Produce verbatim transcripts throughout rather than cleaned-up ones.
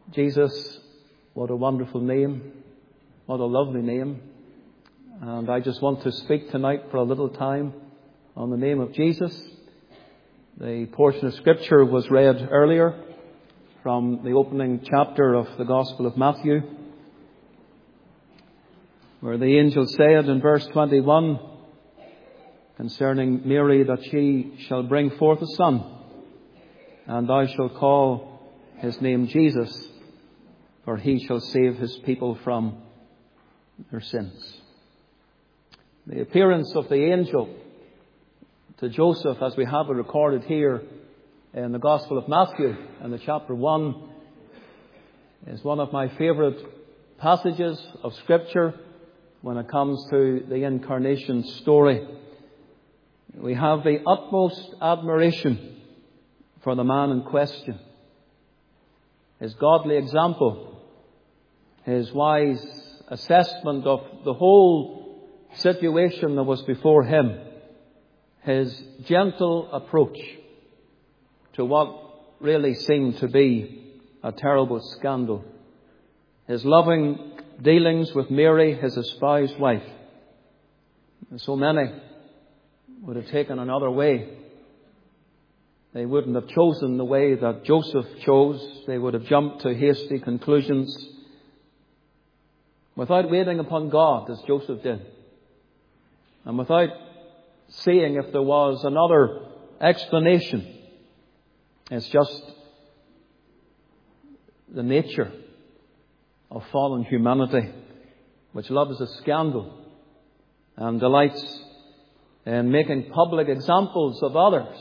Jesus, what a wonderful name. What a lovely name. And I just want to speak tonight for a little time on the name of Jesus. The portion of Scripture was read earlier from the opening chapter of the Gospel of Matthew, where the angel said in verse twenty-one concerning Mary that she shall bring forth a son, and thou shalt call his name Jesus, for he shall save his people from their sins. The appearance of the angel to Joseph, as we have it recorded here in the Gospel of Matthew and the chapter one, is one of my favourite passages of Scripture when it comes to the incarnation story. We have the utmost admiration for the man in question, his godly example, his wise assessment of the whole situation that was before him, his gentle approach to what really seemed to be a terrible scandal, his loving dealings with Mary, his espoused wife. And so many would have taken another way. They wouldn't have chosen the way that Joseph chose. They would have jumped to hasty conclusions without waiting upon God, as Joseph did, and without seeing if there was another explanation. It's just the nature of fallen humanity, which loves a scandal and delights in making public examples of others,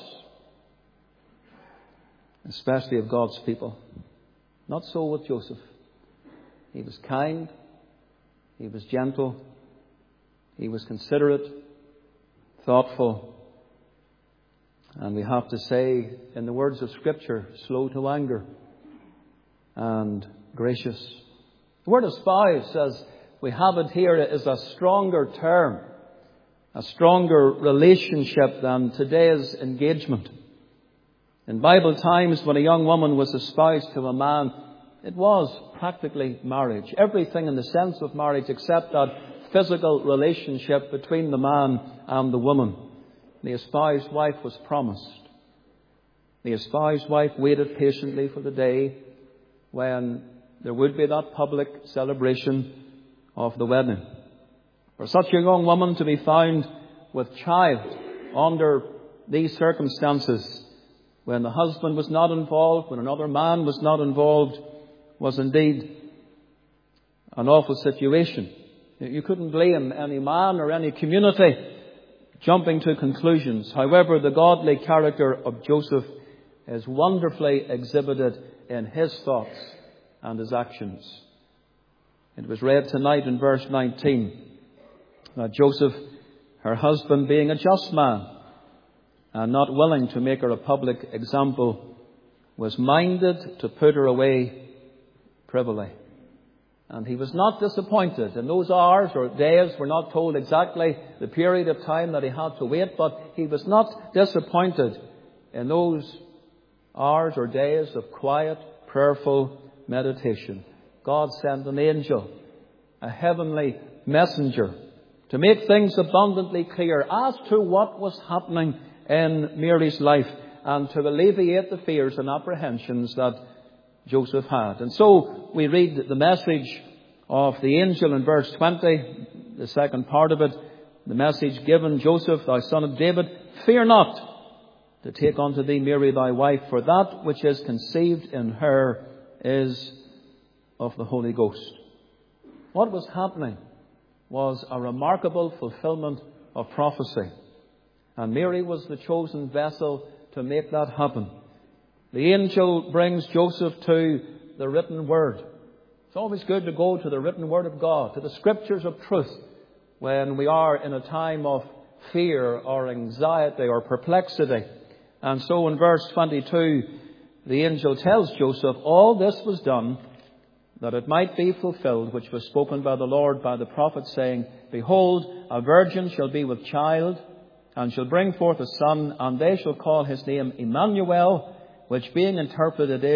especially of God's people. Not so with Joseph. He was kind, he was gentle, he was considerate, thoughtful, and we have to say, in the words of Scripture, slow to anger and gracious. The word espouse, as we have it here, is a stronger term, a stronger relationship than today's engagement. In Bible times, when a young woman was espoused to a man, it was practically marriage. Everything in the sense of marriage except that physical relationship between the man and the woman. The espoused wife was promised. The espoused wife waited patiently for the day when there would be that public celebration of the wedding. For such a young woman to be found with child under these circumstances, when the husband was not involved, when another man was not involved, was indeed an awful situation. You couldn't blame any man or any community jumping to conclusions. However, the godly character of Joseph is wonderfully exhibited in his thoughts and his actions. It was read tonight in verse nineteen that Joseph, her husband, being a just man and not willing to make her a public example, was minded to put her away privily. And he was not disappointed. In those hours or days, we're not told exactly the period of time that he had to wait, but he was not disappointed in those hours or days of quiet, prayerful meditation. God sent an angel, a heavenly messenger, to make things abundantly clear as to what was happening in Mary's life and to alleviate the fears and apprehensions that Joseph had. And so we read the message of the angel in verse twenty, the second part of it, the message given, Joseph, thou son of David, fear not to take unto thee Mary thy wife, for that which is conceived in her is of the Holy Ghost. What was happening was a remarkable fulfillment of prophecy. And Mary was the chosen vessel to make that happen. The angel brings Joseph to the written word. It's always good to go to the written word of God, to the Scriptures of truth, when we are in a time of fear or anxiety or perplexity. And so in verse twenty-two, the angel tells Joseph, all this was done that it might be fulfilled, which was spoken by the Lord by the prophet, saying, behold, a virgin shall be with child, and shall bring forth a son, and they shall call his name Emmanuel, which being interpreted is,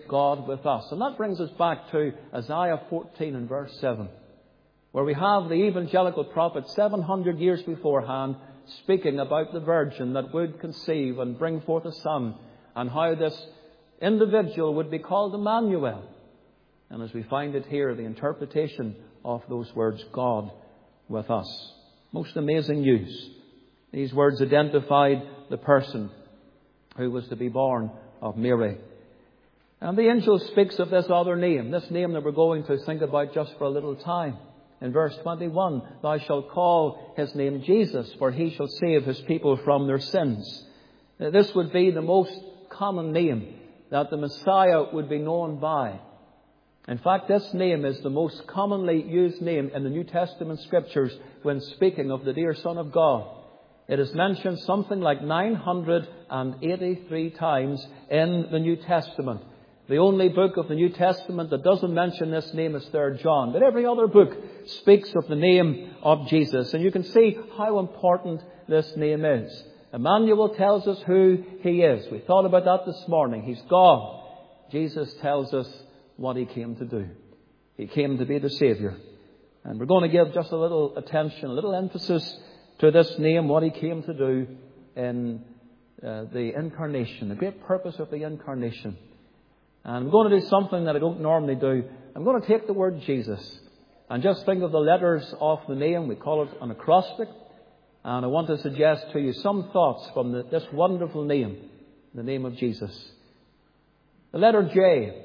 God with us. And that brings us back to Isaiah fourteen and verse seven, where we have the evangelical prophet seven hundred years beforehand speaking about the virgin that would conceive and bring forth a son, and how this individual would be called Emmanuel. And as we find it here, the interpretation of those words, God with us. Most amazing news. These words identified the person who was to be born of Mary. And the angel speaks of this other name, this name that we're going to think about just for a little time. In verse twenty-one, thou shalt call his name Jesus, for he shall save his people from their sins. Now, this would be the most common name that the Messiah would be known by. In fact, this name is the most commonly used name in the New Testament Scriptures when speaking of the dear Son of God. It is mentioned something like nine hundred eighty-three times in the New Testament. The only book of the New Testament that doesn't mention this name is Third John. But every other book speaks of the name of Jesus. And you can see how important this name is. Emmanuel tells us who he is. We thought about that this morning. He's God. Jesus tells us what he came to do. He came to be the Saviour. And we're going to give just a little attention, a little emphasis to this name, what he came to do in uh, the incarnation, the great purpose of the incarnation. And I'm going to do something that I don't normally do. I'm going to take the word Jesus and just think of the letters of the name. We call it an acrostic. And I want to suggest to you some thoughts from the, this wonderful name, the name of Jesus. The letter J,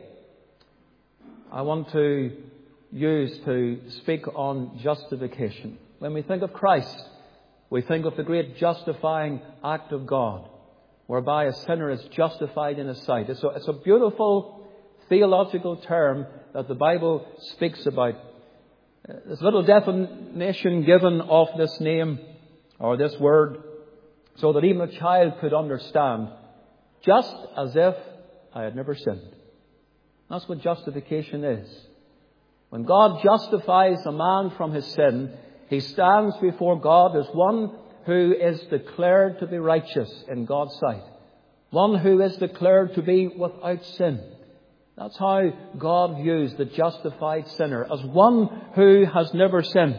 I want to use to speak on justification. When we think of Christ, we think of the great justifying act of God, whereby a sinner is justified in his sight. It's a, it's a beautiful theological term that the Bible speaks about. There's a little definition given of this name, or this word, so that even a child could understand, just as if I had never sinned. That's what justification is. When God justifies a man from his sin, he stands before God as one who is declared to be righteous in God's sight. One who is declared to be without sin. That's how God views the justified sinner, as one who has never sinned.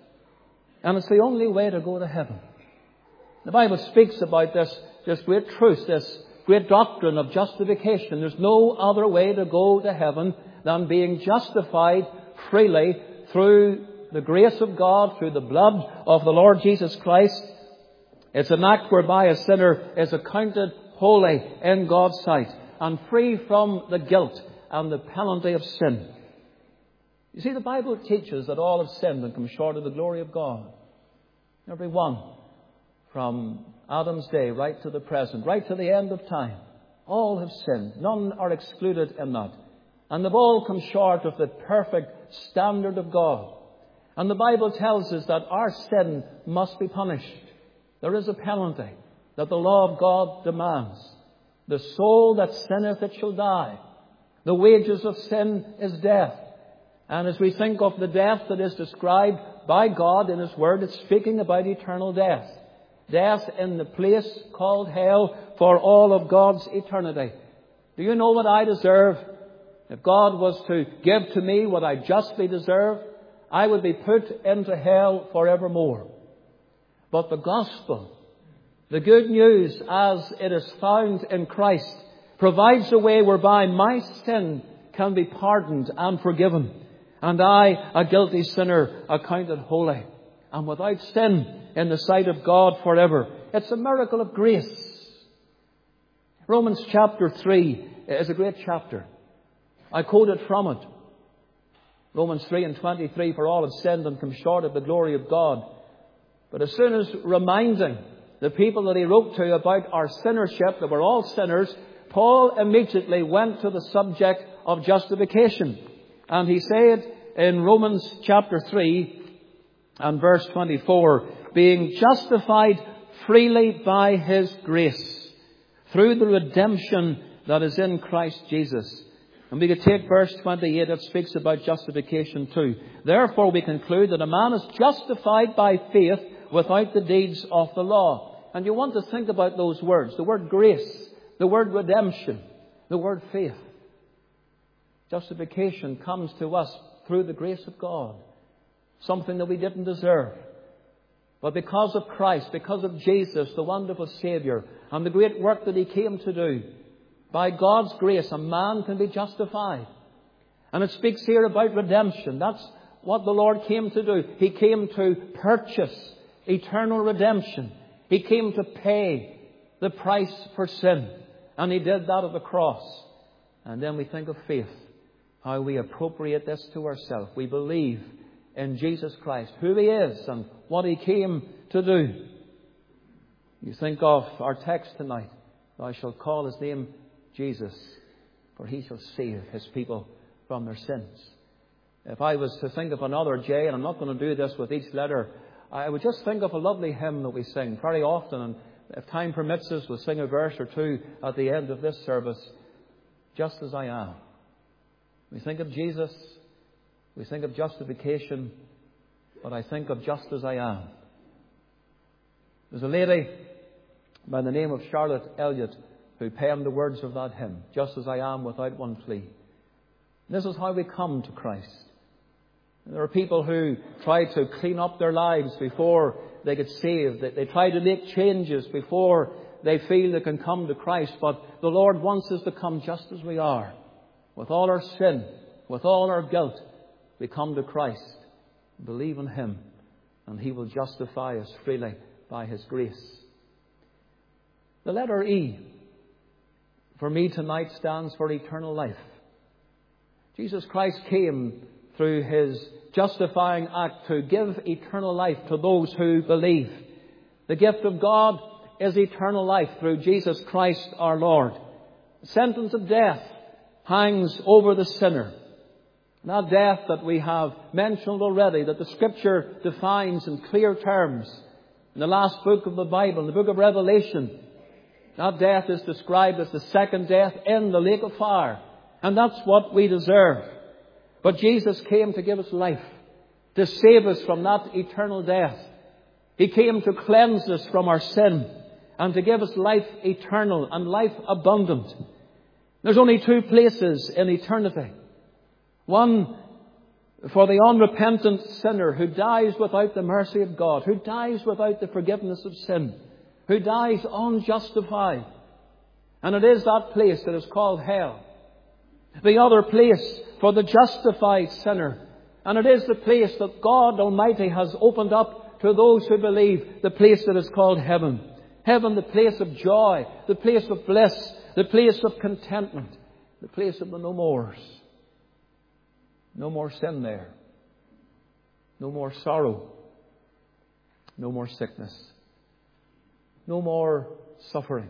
And it's the only way to go to heaven. The Bible speaks about this, this great truth, this great doctrine of justification. There's no other way to go to heaven than being justified freely through the grace of God, through the blood of the Lord Jesus Christ. It's an act whereby a sinner is accounted holy in God's sight and free from the guilt and the penalty of sin. You see, the Bible teaches that all have sinned and come short of the glory of God. Every one, from Adam's day right to the present, right to the end of time, all have sinned. None are excluded in that. And they've all come short of the perfect standard of God. And the Bible tells us that our sin must be punished. There is a penalty that the law of God demands. The soul that sinneth, it shall die. The wages of sin is death. And as we think of the death that is described by God in His Word, it's speaking about eternal death. Death in the place called hell for all of God's eternity. Do you know what I deserve? If God was to give to me what I justly deserve, I would be put into hell forevermore. But the gospel, the good news as it is found in Christ, provides a way whereby my sin can be pardoned and forgiven. And I, a guilty sinner, accounted holy and without sin in the sight of God forever. It's a miracle of grace. Romans chapter three is a great chapter. I quoted from it. Romans three and twenty-three, for all have sinned and come short of the glory of God. But as soon as reminding the people that he wrote to about our sinnership, that we're all sinners, Paul immediately went to the subject of justification. And he said in Romans chapter three and verse twenty-four, being justified freely by His grace, through the redemption that is in Christ Jesus. And we could take verse twenty-eight that speaks about justification too. Therefore we conclude that a man is justified by faith without the deeds of the law. And you want to think about those words. The word grace, the word redemption, the word faith. Justification comes to us through the grace of God. Something that we didn't deserve. But because of Christ, because of Jesus, the wonderful Saviour, and the great work that He came to do, by God's grace, a man can be justified. And it speaks here about redemption. That's what the Lord came to do. He came to purchase eternal redemption. He came to pay the price for sin. And He did that at the cross. And then we think of faith. How we appropriate this to ourselves. We believe in Jesus Christ, who He is and what He came to do. You think of our text tonight. Thou shalt call His name Jesus, for He shall save His people from their sins. If I was to think of another J, and I'm not going to do this with each letter, I would just think of a lovely hymn that we sing very often. And if time permits us, we'll sing a verse or two at the end of this service. Just as I am. We think of Jesus. We think of justification. But I think of just as I am. There's a lady by the name of Charlotte Elliott who penned the words of that hymn. Just as I am without one plea. This is how we come to Christ. There are people who try to clean up their lives before they get saved. They try to make changes before they feel they can come to Christ. But the Lord wants us to come just as we are. With all our sin, with all our guilt, we come to Christ. Believe in Him. And He will justify us freely by His grace. The letter E, for me tonight, stands for eternal life. Jesus Christ came through His justifying act to give eternal life to those who believe. The gift of God is eternal life through Jesus Christ our Lord. The sentence of death hangs over the sinner. That death that we have mentioned already, that the Scripture defines in clear terms. In the last book of the Bible, the book of Revelation, that death is described as the second death in the lake of fire. And that's what we deserve. But Jesus came to give us life, to save us from that eternal death. He came to cleanse us from our sin and to give us life eternal and life abundant. There's only two places in eternity. One for the unrepentant sinner who dies without the mercy of God, who dies without the forgiveness of sin, who dies unjustified. And it is that place that is called hell. The other place for the justified sinner. And it is the place that God Almighty has opened up to those who believe, the place that is called heaven. Heaven, the place of joy, the place of bliss, the place of contentment, the place of the no mores. No more sin there. No more sorrow. No more sickness. No more suffering.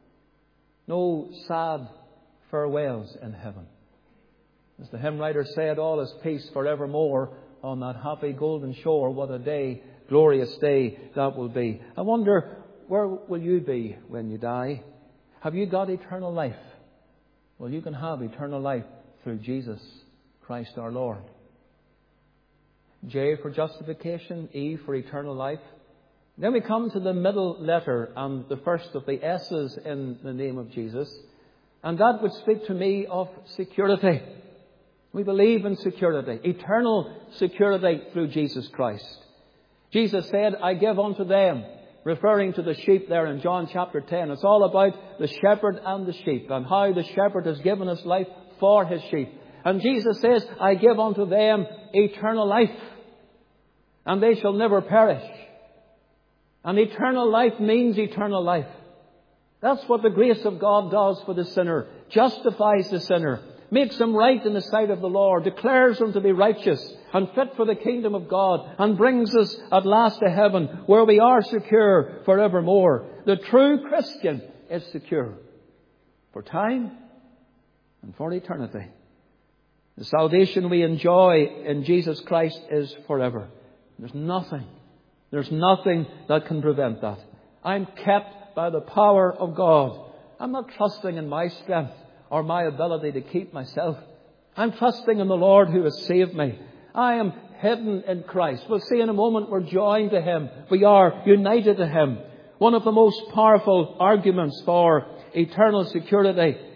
No sad farewells in heaven. As the hymn writer said, all is peace forevermore on that happy golden shore. What a day, glorious day that will be. I wonder, where will you be when you die? Have you got eternal life? Well, you can have eternal life through Jesus Christ our Lord. J for justification, E for eternal life. Then we come to the middle letter and the first of the S's in the name of Jesus. And that would speak to me of security. We believe in security, eternal security through Jesus Christ. Jesus said, I give unto them, referring to the sheep there in John chapter ten. It's all about the shepherd and the sheep and how the shepherd has given his life for his sheep. And Jesus says, I give unto them eternal life, and they shall never perish. And eternal life means eternal life. That's what the grace of God does for the sinner. Justifies the sinner. Makes him right in the sight of the Lord. Declares him to be righteous and fit for the kingdom of God. And brings us at last to heaven, where we are secure forevermore. The true Christian is secure for time and for eternity. The salvation we enjoy in Jesus Christ is forever. There's nothing, there's nothing that can prevent that. I'm kept by the power of God. I'm not trusting in my strength or my ability to keep myself. I'm trusting in the Lord who has saved me. I am hidden in Christ. We'll see in a moment we're joined to Him. We are united to Him. One of the most powerful arguments for eternal security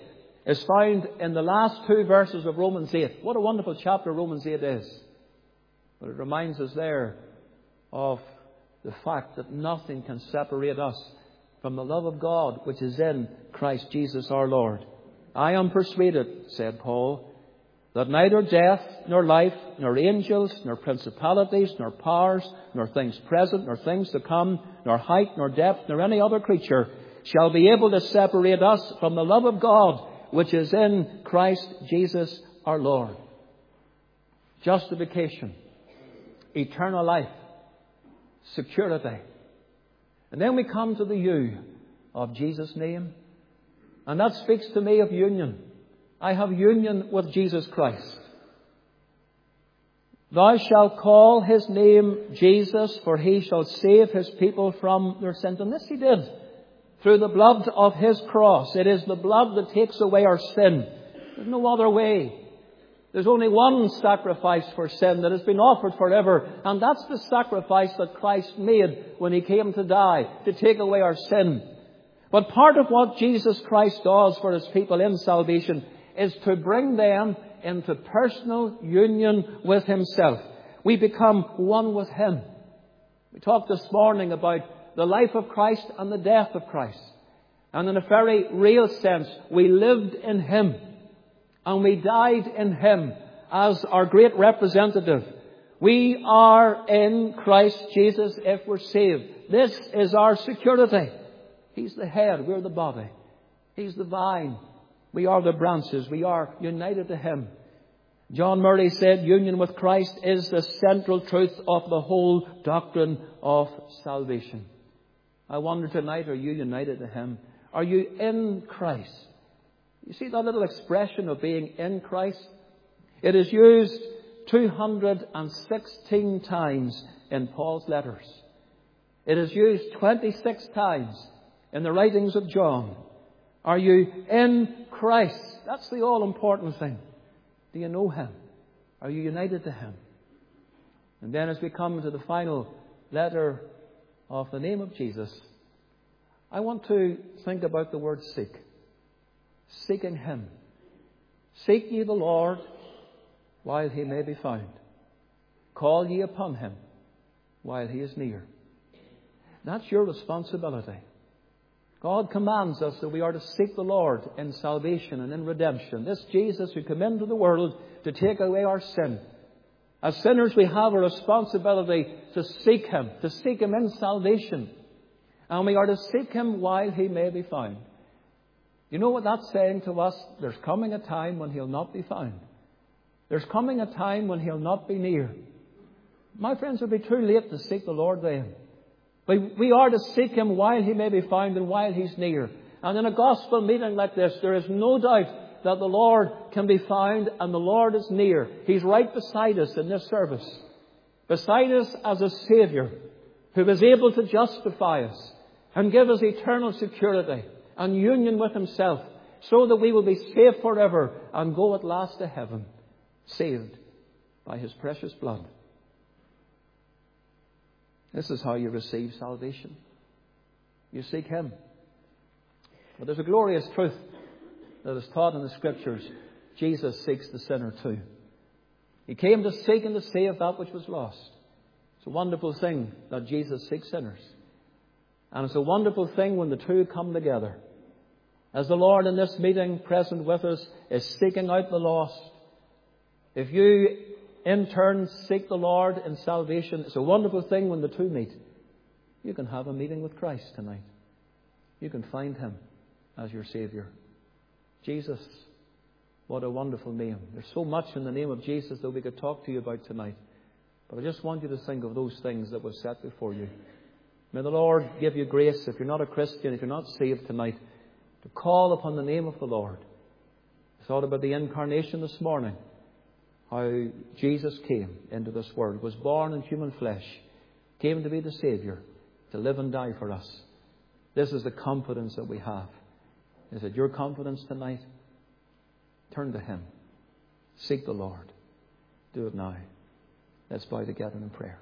is found in the last two verses of Romans eight. What a wonderful chapter Romans eight is. But it reminds us there of the fact that nothing can separate us from the love of God which is in Christ Jesus our Lord. I am persuaded, said Paul, that neither death, nor life, nor angels, nor principalities, nor powers, nor things present, nor things to come, nor height, nor depth, nor any other creature shall be able to separate us from the love of God which is in Christ Jesus our Lord. Justification, eternal life, security. And then we come to the U of Jesus' name. And that speaks to me of union. I have union with Jesus Christ. Thou shalt call his name Jesus, for he shall save his people from their sins. And this he did through the blood of his cross. It is the blood that takes away our sin. There's no other way. There's only one sacrifice for sin that has been offered forever. And that's the sacrifice that Christ made when he came to die, to take away our sin. But part of what Jesus Christ does for his people in salvation is to bring them into personal union with himself. We become one with him. We talked this morning about the life of Christ and the death of Christ. And in a very real sense, we lived in him. And we died in him as our great representative. We are in Christ Jesus if we're saved. This is our security. He's the head, we're the body. He's the vine, we are the branches. We are united to him. John Murray said, union with Christ is the central truth of the whole doctrine of salvation. I wonder tonight, are you united to him? Are you in Christ? You see that little expression of being in Christ? It is used two hundred sixteen times in Paul's letters. It is used twenty-six times in the writings of John. Are you in Christ? That's the all-important thing. Do you know him? Are you united to him? And then as we come to the final letter of the name of Jesus, I want to think about the word seek. Seeking him. Seek ye the Lord while he may be found. Call ye upon him while he is near. That's your responsibility. God commands us that we are to seek the Lord in salvation and in redemption. This Jesus who came into the world to take away our sin. As sinners we have a responsibility to seek him, to seek him in salvation. And we are to seek him while he may be found. You know what that's saying to us? There's coming a time when he'll not be found. There's coming a time when he'll not be near. My friends, it will be too late to seek the Lord then. We, we are to seek him while he may be found and while he's near. And in a gospel meeting like this, there is no doubt that the Lord can be found and the Lord is near. He's right beside us in this service. Beside us as a Saviour who is able to justify us and give us eternal security and union with himself, so that we will be saved forever and go at last to heaven, saved by his precious blood. This is how you receive salvation. You seek him. But there's a glorious truth that is taught in the Scriptures. Jesus seeks the sinner too. He came to seek and to save that which was lost. It's a wonderful thing that Jesus seeks sinners. And it's a wonderful thing when the two come together. As the Lord in this meeting present with us is seeking out the lost. If you in turn seek the Lord in salvation, it's a wonderful thing when the two meet. You can have a meeting with Christ tonight. You can find him as your Saviour. Jesus, what a wonderful name. There's so much in the name of Jesus that we could talk to you about tonight. But I just want you to think of those things that were set before you. May the Lord give you grace, if you're not a Christian, if you're not saved tonight, to call upon the name of the Lord. I thought about the incarnation this morning. How Jesus came into this world, was born in human flesh, came to be the Saviour, to live and die for us. This is the confidence that we have. Is it your confidence tonight? Turn to him. Seek the Lord. Do it now. Let's bow together in prayer.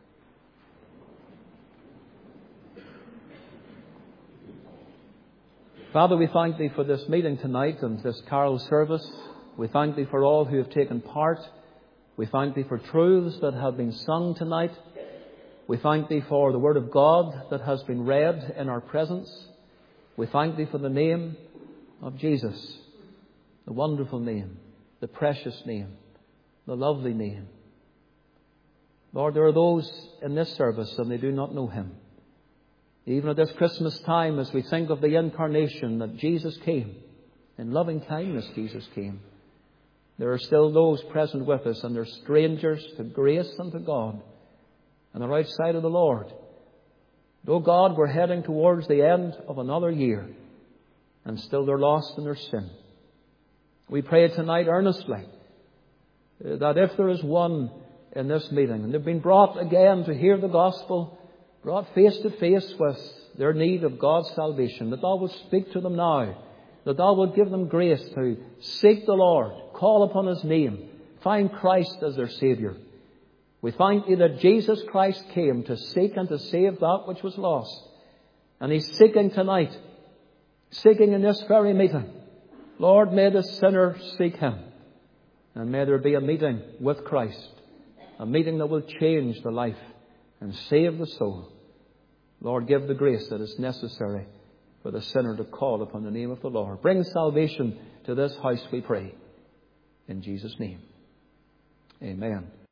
Father, we thank Thee for this meeting tonight and this carol service. We thank Thee for all who have taken part. We thank Thee for truths that have been sung tonight. We thank Thee for the Word of God that has been read in our presence. We thank Thee for the name of Jesus, the wonderful name, the precious name, the lovely name. Lord, there are those in this service and they do not know Him. Even at this Christmas time, as we think of the incarnation, that Jesus came, in loving kindness Jesus came, there are still those present with us, and they're strangers to grace and to God, and they're outside of the Lord. Though God, we're heading towards the end of another year, and still they're lost in their sin. We pray tonight earnestly that if there is one in this meeting, and they've been brought again to hear the gospel, brought face to face with their need of God's salvation, that Thou would speak to them now, that Thou would give them grace to seek the Lord, call upon His name, find Christ as their Saviour. We thank Thee that Jesus Christ came to seek and to save that which was lost. And He's seeking tonight, seeking in this very meeting. Lord, may the sinner seek Him. And may there be a meeting with Christ, a meeting that will change the life and save the soul. Lord, give the grace that is necessary for the sinner to call upon the name of the Lord. Bring salvation to this house, we pray. In Jesus' name. Amen.